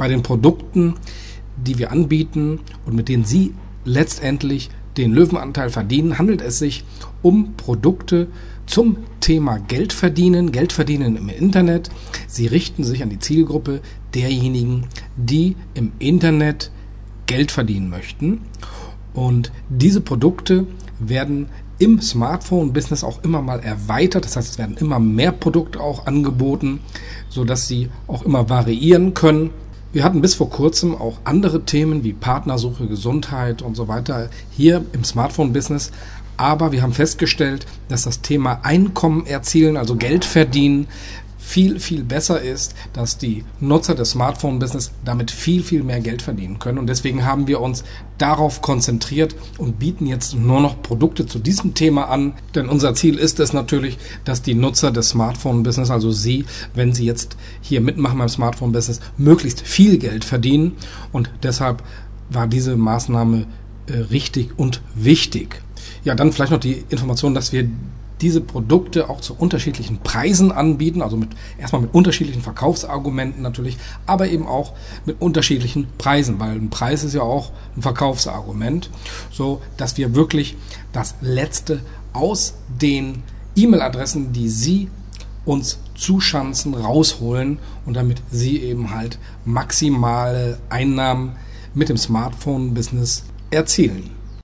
Bei den Produkten, die wir anbieten und mit denen Sie letztendlich den Löwenanteil verdienen, handelt es sich um Produkte zum Thema Geld verdienen im Internet. Sie richten sich an die Zielgruppe derjenigen, die im Internet Geld verdienen möchten. Und diese Produkte werden im Smartphone-Business auch immer mal erweitert. Das heißt, es werden immer mehr Produkte auch angeboten, sodass sie auch immer variieren können. Wir hatten bis vor kurzem auch andere Themen wie Partnersuche, Gesundheit und so weiter hier im Smartphone-Business. Aber wir haben festgestellt, dass das Thema Einkommen erzielen, also Geld verdienen, viel, viel besser ist, dass die Nutzer des Smartphone-Business damit viel, viel mehr Geld verdienen können. Und deswegen haben wir uns darauf konzentriert und bieten jetzt nur noch Produkte zu diesem Thema an. Denn unser Ziel ist es natürlich, dass die Nutzer des Smartphone-Business, also Sie, wenn Sie jetzt hier mitmachen beim Smartphone-Business, möglichst viel Geld verdienen. Und deshalb war diese Maßnahme richtig und wichtig. Ja, dann vielleicht noch die Information, dass wir diese Produkte auch zu unterschiedlichen Preisen anbieten, also erstmal mit unterschiedlichen Verkaufsargumenten natürlich, aber eben auch mit unterschiedlichen Preisen, weil ein Preis ist ja auch ein Verkaufsargument, so dass wir wirklich das Letzte aus den E-Mail-Adressen, die Sie uns zuschanzen, rausholen und damit Sie eben halt maximale Einnahmen mit dem Smartphone-Business erzielen.